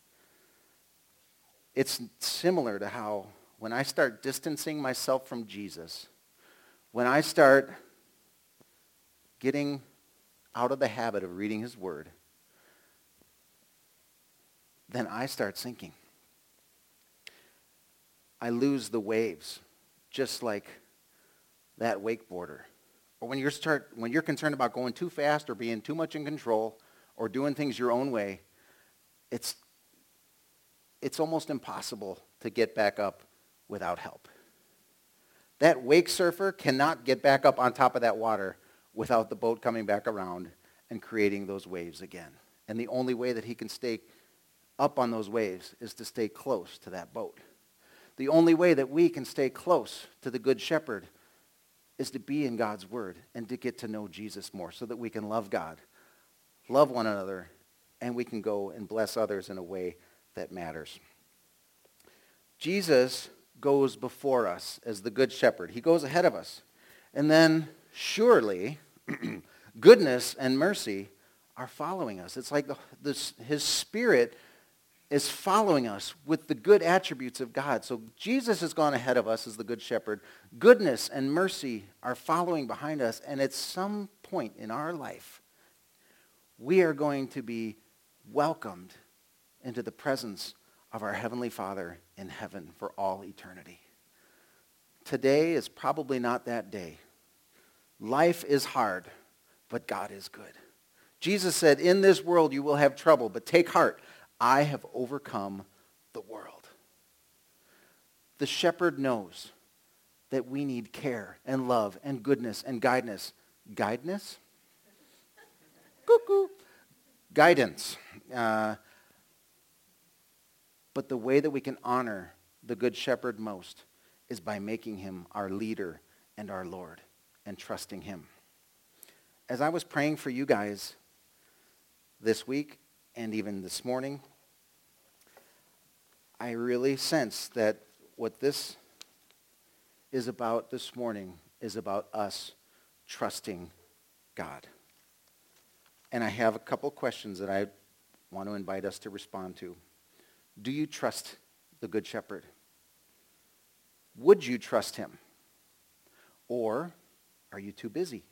A: It's similar to how when I start distancing myself from Jesus, when I start getting out of the habit of reading his word, then I start sinking. I lose the waves, just like that wakeboarder. Or when you're start when you're concerned about going too fast or being too much in control or doing things your own way, it's it's almost impossible to get back up without help. That wake surfer cannot get back up on top of that water without the boat coming back around and creating those waves again. And the only way that he can stay up on those waves is to stay close to that boat. The only way that we can stay close to the Good Shepherd is to be in God's word and to get to know Jesus more so that we can love God, love one another, and we can go and bless others in a way that matters. Jesus goes before us as the good shepherd. He goes ahead of us. And then surely goodness and mercy are following us. It's like the, this, his Spirit is following us with the good attributes of God. So Jesus has gone ahead of us as the good shepherd. Goodness and mercy are following behind us. And at some point in our life, we are going to be welcomed into the presence of our Heavenly Father in heaven for all eternity. Today is probably not that day. Life is hard, but God is good. Jesus said, in this world you will have trouble, but take heart. I have overcome the world. The shepherd knows that we need care and love and goodness and guidance. Guidance? Cuckoo. Guidance. Uh, but the way that we can honor the good shepherd most is by making him our leader and our Lord and trusting him. As I was praying for you guys this week and even this morning, I really sense that what this is about this morning is about us trusting God. And I have a couple questions that I want to invite us to respond to. Do you trust the Good Shepherd? Would you trust him? Or are you too busy?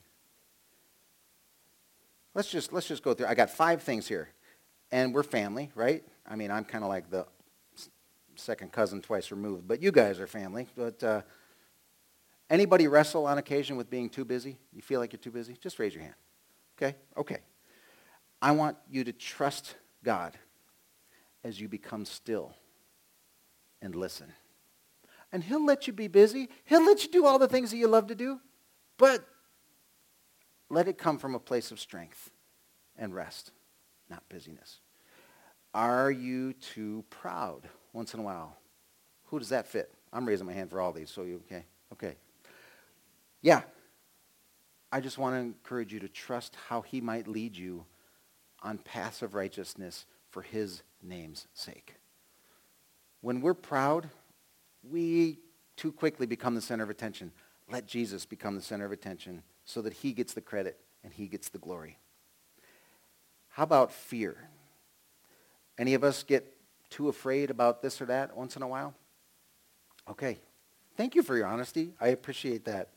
A: Let's just let's just go through. I got five things here. And we're family, right? I mean, I'm kind of like the second cousin twice removed, but you guys are family. But uh, anybody wrestle on occasion with being too busy? You feel like you're too busy? Just raise your hand. Okay? Okay. I want you to trust God as you become still and listen. And he'll let you be busy. He'll let you do all the things that you love to do, but let it come from a place of strength and rest, not busyness. Are you too proud once in a while? Who does that fit? I'm raising my hand for all these, so you, okay? Okay. Yeah. I just want to encourage you to trust how he might lead you on paths of righteousness for his name's sake. When we're proud, we too quickly become the center of attention. Let Jesus become the center of attention so that he gets the credit and he gets the glory. How about fear? Any of us get too afraid about this or that once in a while? Okay. Thank you for your honesty. I appreciate that.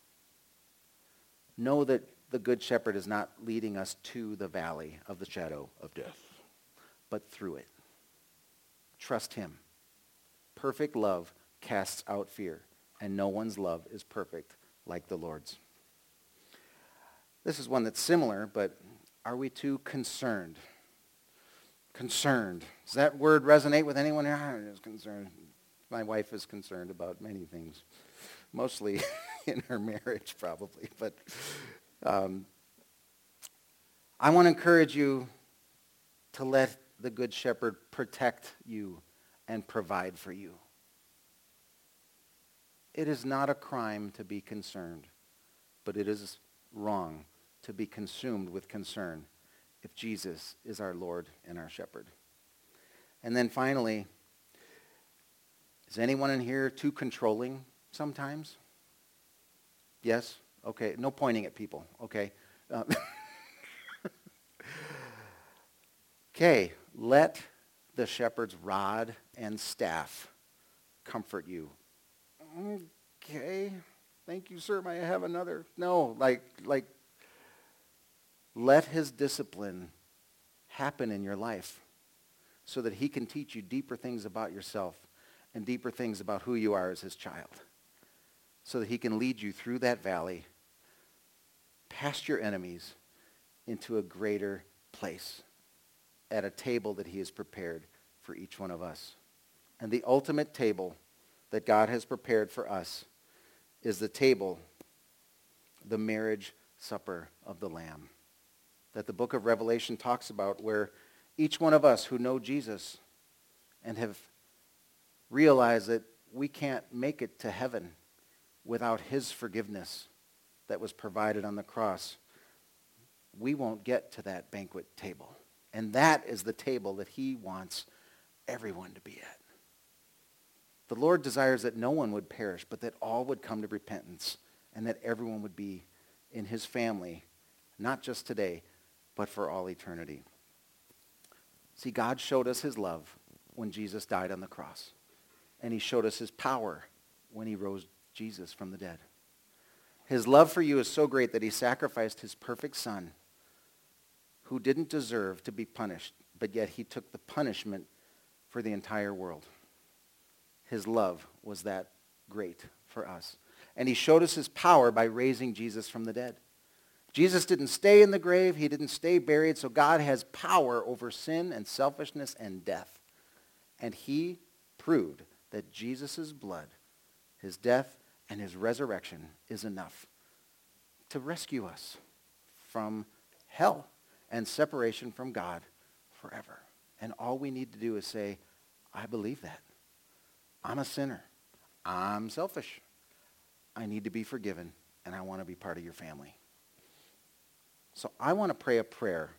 A: Know that the Good Shepherd is not leading us to the valley of the shadow of death, but through it. Trust him. Perfect love casts out fear, and no one's love is perfect like the Lord's. This is one that's similar, but are we too concerned? Concerned. Does that word resonate with anyone here? I'm just concerned. My wife is concerned about many things, mostly in her marriage probably. But um, I want to encourage you to let the Good Shepherd protect you and provide for you. It is not a crime to be concerned, but it is wrong to be consumed with concern if Jesus is our Lord and our shepherd. And then finally, is anyone in here too controlling sometimes? Yes? Okay. No pointing at people. Okay. Uh, okay. Let the shepherd's rod and staff comfort you. Okay. Thank you, sir. May I have another? No, like, like, let his discipline happen in your life so that he can teach you deeper things about yourself and deeper things about who you are as his child, so that he can lead you through that valley, past your enemies, into a greater place at a table that he has prepared for each one of us. And the ultimate table that God has prepared for us is the table, the marriage supper of the Lamb, that the book of Revelation talks about, where each one of us who know Jesus and have realized that we can't make it to heaven without his forgiveness that was provided on the cross, we won't get to that banquet table. And that is the table that he wants everyone to be at. The Lord desires that no one would perish, but that all would come to repentance, and that everyone would be in his family, not just today, but for all eternity. See, God showed us his love when Jesus died on the cross, and he showed us his power when he rose Jesus from the dead. His love for you is so great that he sacrificed his perfect son, who didn't deserve to be punished, but yet he took the punishment for the entire world. His love was that great for us. And he showed us his power by raising Jesus from the dead. Jesus didn't stay in the grave. He didn't stay buried. So God has power over sin and selfishness and death. And he proved that Jesus' blood, his death, and his resurrection is enough to rescue us from hell and separation from God forever. And all we need to do is say, I believe that. I'm a sinner. I'm selfish. I need to be forgiven, and I want to be part of your family. So I want to pray a prayer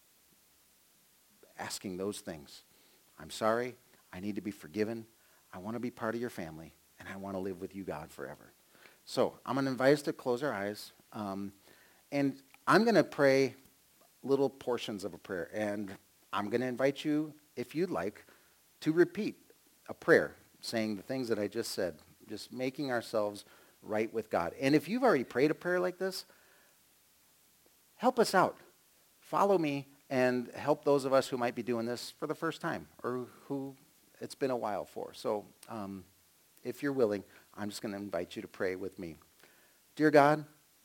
A: asking those things. I'm sorry. I need to be forgiven. I want to be part of your family, and I want to live with you, God, forever. So I'm going to invite us to close our eyes, um, and I'm going to pray little portions of a prayer, and I'm going to invite you, if you'd like, to repeat a prayer saying the things that I just said, just making ourselves right with God. And if you've already prayed a prayer like this, help us out. Follow me and help those of us who might be doing this for the first time or who it's been a while for. So um, if you're willing, I'm just going to invite you to pray with me. Dear God,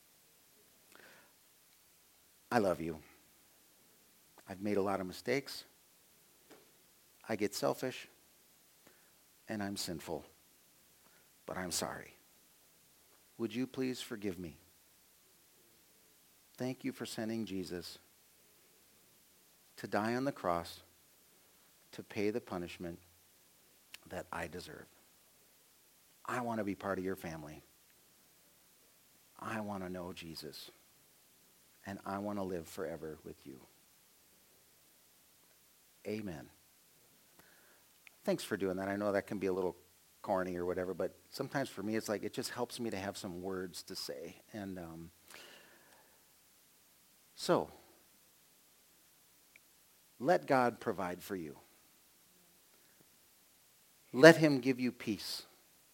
A: I love you. I've made a lot of mistakes. I get selfish, and I'm sinful, but I'm sorry. Would you please forgive me? Thank you for sending Jesus to die on the cross to pay the punishment that I deserve. I want to be part of your family. I want to know Jesus, and I want to live forever with you. Amen. Thanks for doing that. I know that can be a little corny or whatever, but sometimes for me it's like it just helps me to have some words to say. And um, so, let God provide for you. Let him give you peace.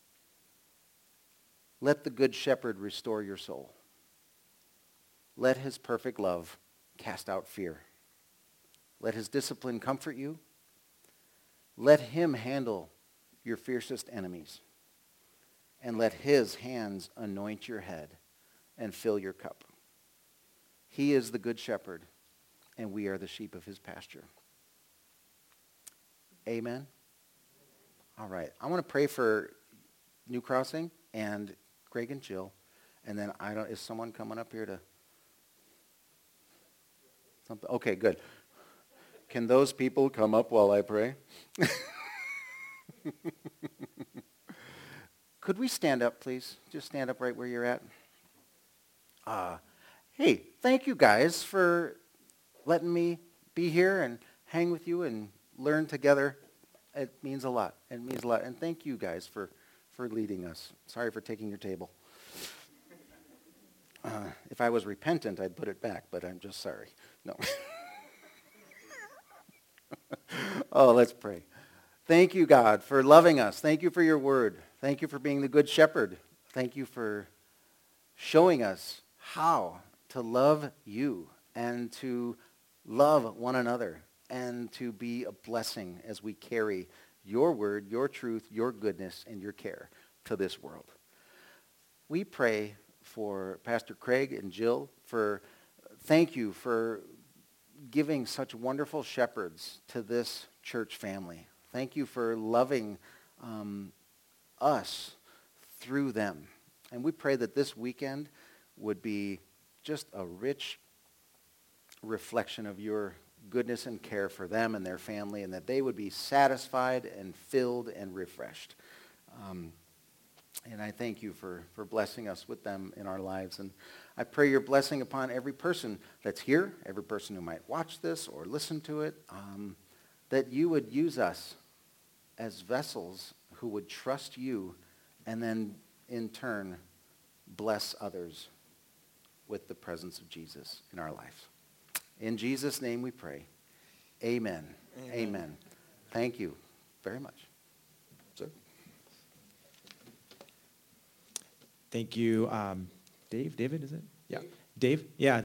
A: Let the Good Shepherd restore your soul. Let his perfect love cast out fear. Let his discipline comfort you. Let him handle your fiercest enemies. And let his hands anoint your head and fill your cup. He is the Good Shepherd, and we are the sheep of his pasture. Amen. All right. I want to pray for New Crossing and Craig and Jill. And then I don't, is someone coming up here to? Something? Okay, good. Can those people come up while I pray? Could we stand up, please? Just stand up right where you're at. Uh, hey, thank you guys for letting me be here and hang with you and learn together. It means a lot. It means a lot. And thank you guys for, for leading us. Sorry for taking your table. Uh, if I was repentant, I'd put it back, but I'm just sorry. No. Oh, let's pray. Thank you, God, for loving us. Thank you for your word. Thank you for being the Good Shepherd. Thank you for showing us how to love you and to love one another and to be a blessing as we carry your word, your truth, your goodness, and your care to this world. We pray for Pastor Craig and Jill for, thank you for giving such wonderful shepherds to this church family. Thank you for loving um, us through them. And we pray that this weekend would be just a rich reflection of your goodness and care for them and their family, and that they would be satisfied and filled and refreshed. Um, and I thank you for, for blessing us with them in our lives. And I pray your blessing upon every person that's here, every person who might watch this or listen to it, um, that you would use us as vessels who would trust you and then in turn bless others with the presence of Jesus in our lives. In Jesus' name we pray. Amen. Amen. Amen. Thank you very much. Sir?
B: Thank you, um, Dave. David, is it? Yeah. Dave? Yeah.